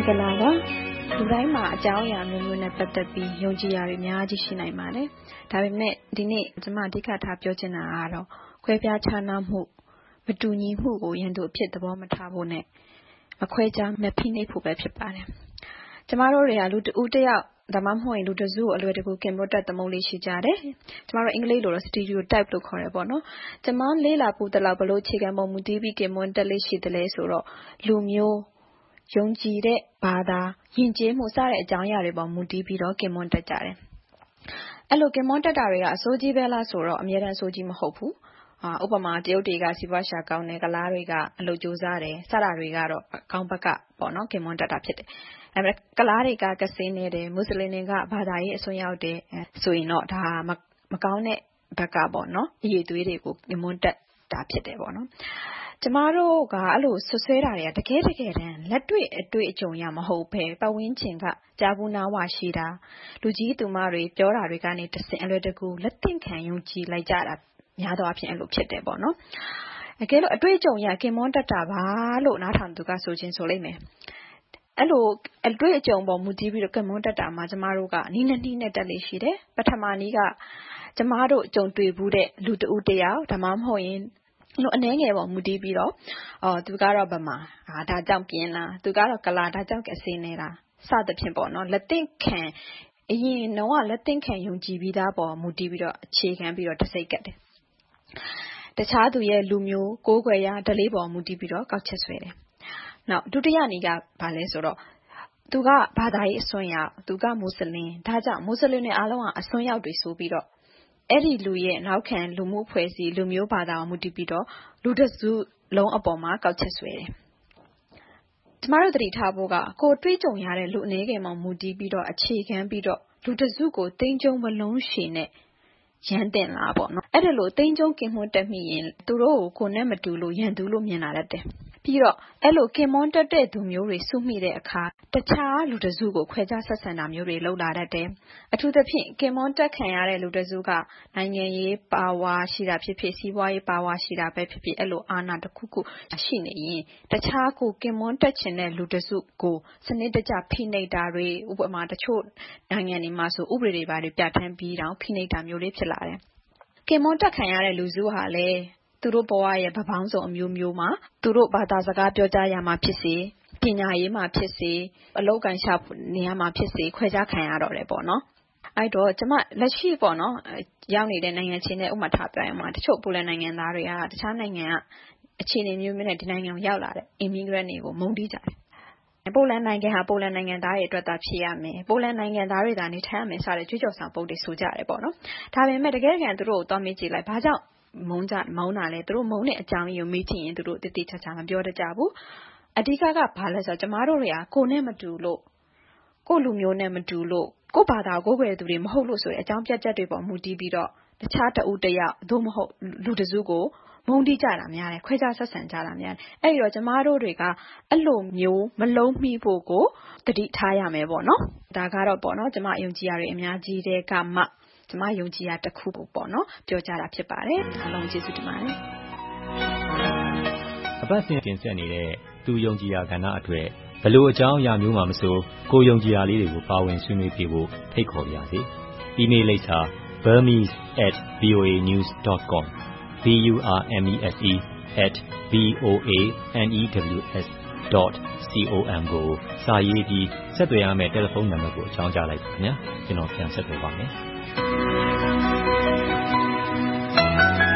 င်္ဂလာပါလူတိုင်းမှာအကြောင်းအရာမျိုးမျိုးနဲ့ပတ်သက်ပြီးယုံကြည်ရာတွေအများကြီးရှိနိုင်ပါတယ်ဒါပေမဲ့ဒီနေ့ကျွန်မအဓိကထားပြောချင်တာကတော့ခွဲပြားခြားနားမှုမတူညီမှုကိုရန်သူအဖြစ်သဘောမထားဖို့နဲ့မခွဲခြားမဖိနှိပ်ဖို့ပဲဖြစ်ပါတယ်ကျမတို့တွေကလူတဦးတစ်ယောက်ဒါမှမဟုတ်ရင်လူတစုကိုအလွယ်တကူကင်မွတ်တက်သမုတ်လေးရှိကြတယ်ကျမတို့အင်္ဂလိပ်လိုတော့ stereotype လို့ခေါ်တယ်ပေါ့နော်ကျမလေးလာဖို့တလောက်ဘလို့အခြေခံပုံမူတည်ပြီးကင်မွတ်တက်လေးရှိတယ်လဲဆိုတော့လူမျိုးယုံကြည်တဲ့ဘာသာယဉ်ကျေးမှုစတဲ့အကြောင်းအရာတွေပေါ်မူတည်ပြီးတော့ကင်မွန်တက်ကြတယ်အဲ့လိုကင်မွန်တက်တာတွေကအစိုးကြီးပဲလားဆိုတော့အများတန်းအစိုးကြီးမဟုတ်ဘူးဥပမာတရုတ်တွေကစီးပွားရှာကောင်းတယ်ကလားတွေကအလုပ်ကြိုးစားတယ်စတာတွေကတော့ကောင်းဘက်ကပေါ့နော်ကင်မွန်တက်တာဖြစ်တယ်အဲ့မဲ့ကလားတွေကကစင်းနေတယ်မွတ်စလင်တွေကဘာသာရေးအစွန်းရောက်တယ်ဆိုရင်တော့ဒါမကောင်းတဲ့ဘက်ကပေါ့နော်အရေးသွေးတွေကိုကင်မွန်တက်တာဖြစ်တယ်ပေါ့နော်ကျမတို့ကအဲ့လိုဆွဆွဲတာတွေကတကယ်တမ်းလက်တွေ့အတွေ့အကြုံရမဟုတ်ပဲပတ်ဝန်းကျင်ကကြားဘူးနားဝရှိတာလူကြီးသူမတွေပြောတာတွေကနေတစ်ဆင့်အလွယ်တကူလက်သင့်ခံယုံကြည်လိုက်ကြတာများသောအားဖြင့်အဲ့လိုဖြစ်တယ်ပေါ့နော်တကယ်လို့အတွေ့အကြုံရကင်မွန်တက်တာပါလို့နားထောင်သူကဆိုခြင်းဆိုလိမ့်မယ်အဲ့လိုအတွေ့အကြုံပေါ်မူတည်ပြီးတော့ကင်မွန်တက်တာမှာကျမတို့ကနီးနဲ့တက်လေးရှိတယ်ပထမနီးကကျမတို့ကြုံတွေ့ဘူးတဲ့လူတဦးတယောက်ဒါမှမဟုတ်ရင်လို့အနေငယ်ပေါ်မူတည်ပြီးတော့သူကတော့ဗမာဒါကြောင့်ပြင်းလားသူကတော့ကလာဒါကြောင့်ကစင်းနေတာစသဖြင့်ပေါ့နော်လက်သင့်ခံအရင်တော့လက်သင့်ခံယုံကြည်ပြီးသားပေါ်မူတည်ပြီးတော့အခြေခံပြီးတော့တစိတ်ကတ်တယ်တခြားသူရဲ့လူမျိုးကိုးကွယ်ရာဓလေ့ပေါ်မူတည်ပြီးတော့ကောက်ချက်ဆွဲတယ်နောက်ဒုတိယနည်းကဘာလဲဆိုတော့သူကဘာသာရေးအစွန်းရောက်သူကမွတ်စလင်ဒါကြောင့်မွတ်စလင်တွေအားလုံးကအစွန်းရောက်တွေဆိုပြီးတော့အဲ့ဒီလူရဲ့နောက်ခံလူမှုဖွဲ့စည်းလူမျိုးဘာသာကိုမူတည်ပြီးတော့လူတစုလုံးအပေါ်မှာကောက်ချက်ဆွဲတယ်ကျမတို့သတိထားဖို့ကကိုတွေးကြုံရတဲ့လူအနေငယ်မှာမူတည်ပြီးတော့အခြေခံပြီးတော့လူတစုကိုတိမ်ကျုံမလုံးရှည်နဲ့ရန်တင်လာပေါ့နော်အဲ့ဒါလို့တိမ်ကျုံကင်မွန်းတက်မိရင်သူတို့ကိုနဲ့မတူလို့ရန်သူလို့မြင်လာတတ်တယ်ပြီးတော့အဲ့လိုကင်မွန်းတက်တဲ့သူမျိုးတွေစုမိတဲ့အခါတခြားလူတစုကိုခွဲခြားဆက်ဆံတာမျိုးတွေလုပ်လာတတ်တယ်အထူးသဖြင့်ကင်မွန်းတက်ခံရတဲ့လူတစုကနိုင်ငံရေးပါဝါရှိတာဖြစ်ဖြစ်စီးပွားရေးပါဝါရှိတာပဲဖြစ်ဖြစ်အဲ့လိုအာဏာတစ်ခုခုရှိနေရင်တခြားကိုကင်မွန်းတက်ချင်တဲ့လူတစုကိုစနစ်တကျဖိနှိပ်တာတွေဥပမာတချို့နိုင်ငံတွေမှာဆိုဥပဒေတွေပါတွေပြဋ္ဌာန်းပြီးတော့ဖိနှိပ်တာမျိုးလေးဖြစ်လာတယ်ကင်မွန်းတက်ခံရတဲ့လူစုဟာလည်းသူတို့ဘဝရဲ့ဗပေါင်းစုံအမျိုးမျိုးမှာသူတို့ဘာသာစကားပြောကြရမှာဖြစ်စေပညာရေးမှာဖြစ်စေအလုပ်ကန်ရှာနေရမှာဖြစ်စေခွဲခြားခံရတော့တယ်ပေါ့နော်အဲ့တော့ကျမလက်ရှိပေါ့နော်ရောက်နေတဲ့နိုင်ငံချင်းနဲ့ဥပမာထားပြရမှာတချို့ပိုလန်နိုင်ငံသားတွေကတခြားနိုင်ငံကအခြေအနေမျိုးနဲ့ဒီနိုင်ငံကိုရောက်လာတဲ့ immigrant တွေကိုမုန်းတီးကြတယ်ပိုလန်နိုင်ငံဟာပိုလန်နိုင်ငံသားတွေအတွက်သာဖြစ်ရမယ်ပိုလန်နိုင်ငံသားတွေသာနေထိုင်ရမယ်စတဲ့ကြွေးကြော်ဆောင်ပုံတွေဆိုကြတယ်ပေါ့နော်ဒါပေမဲ့တကယ်သူတို့ကိုသွားမေးကြည့်လိုက်ဘာကြောင့်မုန်းတာလဲသူတို့မုန်းတဲ့အကြောင်းရင်းကိုမေးကြည့်ရင်သူတို့တိတိကျကျမပြောတတ်ကြဘူးအဓိကဘာလဲဆိုတော့ကျမတို့တွေကကိုနဲ့မတူလို့ကိုလူမျိုးနဲ့မတူလို့ကိုဘာသာကိုကွယ်သူတွေမဟုတ်လို့ဆိုတဲ့အကြောင်းပြချက်တွေပေါ်မူတည်ပြီးတော့တခြားတဦးတယောက်သို့မဟုတ်လူတစုကိုမုန်းတီးကြတာများတယ်ခွဲခြားဆက်ဆံကြတာများတယ်အဲ့ဒီတော့ကျမတို့တွေကအဲ့လိုမျိုးမလုံးမိဖို့ကိုတတိထားရမယ်ပေါ့နော်ဒါကတော့ပေါ့နော်ကျမယုံကြည်ရတဲ့အများကြီးတဲ့ကမှကျမယုံကြည်ရတစ်ခုပေါ့နော်ပြောကြတာဖြစ်ပါတယ်အားလုံးကျေးဇူးတင်ပါတယ်အပတ်စဉ်တင်ဆက်နေတဲ့သူယုံကြည်ရာကဏ္ဍအတွက်ဘယ်လိုအကြောင်းအရာမျိုးမှမဆိုကိုယုံကြည်ရာလေးတွေကိုပါဝင်ဆွေးနွေးပြဖို့ဖိတ်ခေါ်ပါရစေ။ email လိပ်စာ burmese@voanews.com burmese@voanews.com ကိုစာရေးပြီးဆက်သွယ်ရမယ့်တယ်လီဖုန်းနံပါတ်ကိုအကြောင်းကြားလိုက်ပါခင်ဗျာကျွန်တော်ပြန်ဆက်သွယ်ပါမယ်